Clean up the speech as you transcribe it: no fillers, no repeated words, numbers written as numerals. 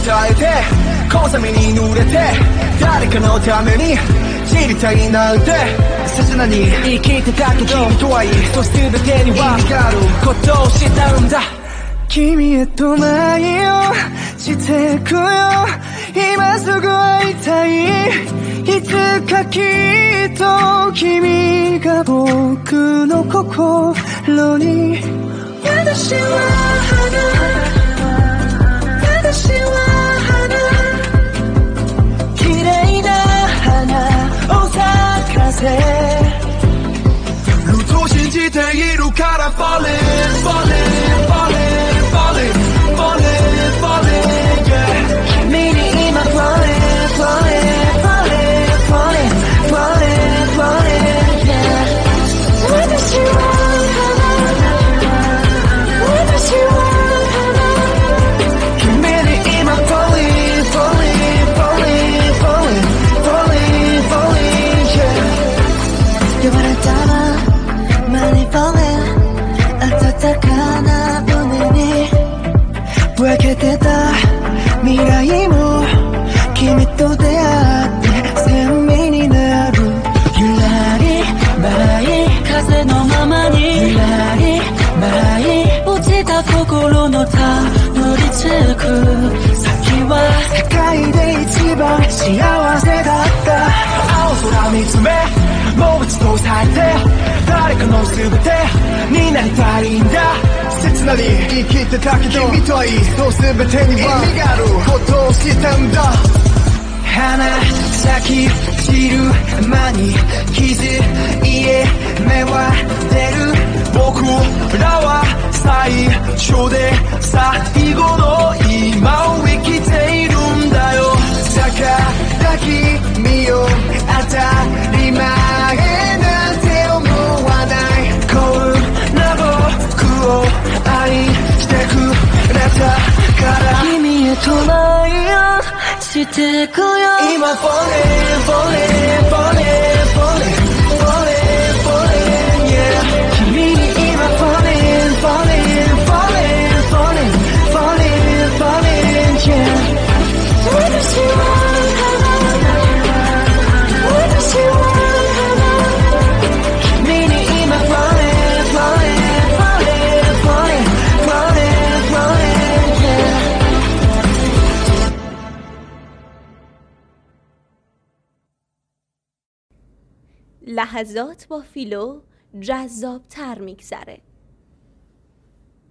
えて小雨に濡れて誰かのために知りたいなんて切なに生きてたけど君とはいいと全てには意味があることを知ったんだ君へと愛をしてくよ今すぐ会いたいいつかきっと君が僕の心に私は花綺麗な花を咲かせルートを信じているから Falling Falling Falling Falling Falling Falling yeah 君に今 Falling Falling Falling Falling Falling Falling yeah 私は分けてた未来も君と出会って鮮明になるゆらり舞い風のままにゆらり舞い落ちた心のたどり着く先は世界で一番幸せだった青空見つめもう一度咲いて誰かの全てになりたいんだ切なに生きてたけど君とはいいと全てには意味があることを知ったんだ花咲き散る間に傷家芽は出る僕らは最初で最後の今を生きているんだよ抱きみよ当たり前なんて思わないこんな僕を愛してくれたから君へと愛をしてくよ今 Falling Falling Falling Falling Falling Falling yeah 君に今 Falling Falling Falling Falling Falling Falling yeah 私は لحظات با فیلو جذاب تر میگذره.